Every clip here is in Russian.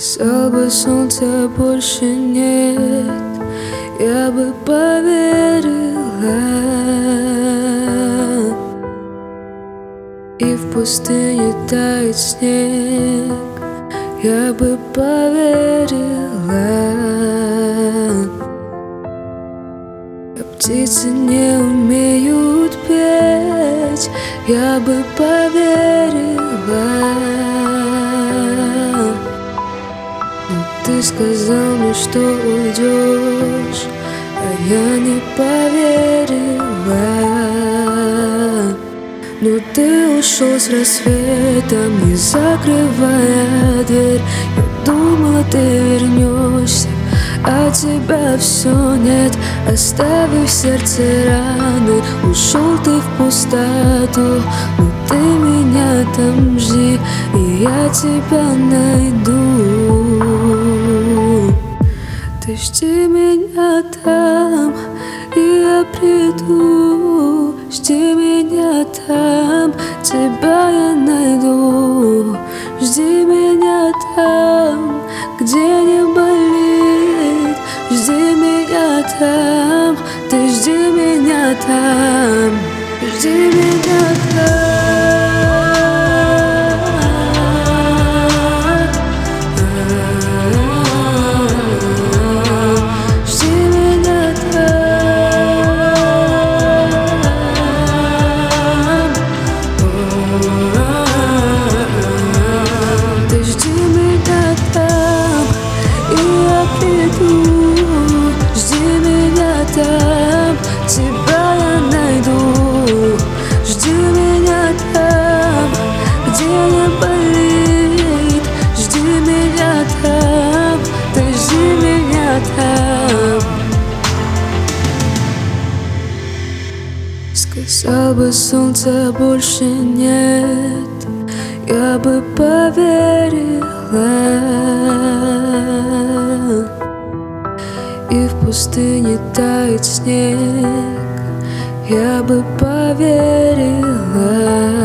Сказал бы, солнца больше нет, я бы поверила. И в пустыне тает снег, я бы поверила. А птицы не умеют петь, я бы поверила. Но ты сказал мне, что уйдешь, а я не поверила. Но ты ушел с рассветом, не закрывая дверь. Я думала, ты вернешься, а тебя все нет. Оставив в сердце раны, ушел ты в пустоту. Но ты меня там жди, и я тебя найду. Ты жди меня там, и я приду. Жди меня там, тебя я найду. Жди меня там, где не болит. Жди меня там, ты жди меня там. Жди меня там. Жди меня там, тебя я найду. Жди меня там, где не болит. Жди меня там, ты жди меня там. Сказал бы, солнца больше нет, я бы поверила. И в пустыне тает снег, я бы поверила.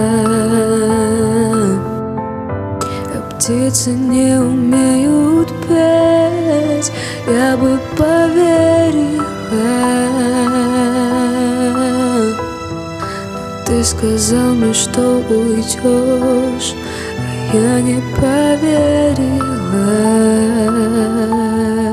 А птицы не умеют петь, я бы поверила. Ты сказал мне, что уйдешь, а я не поверила.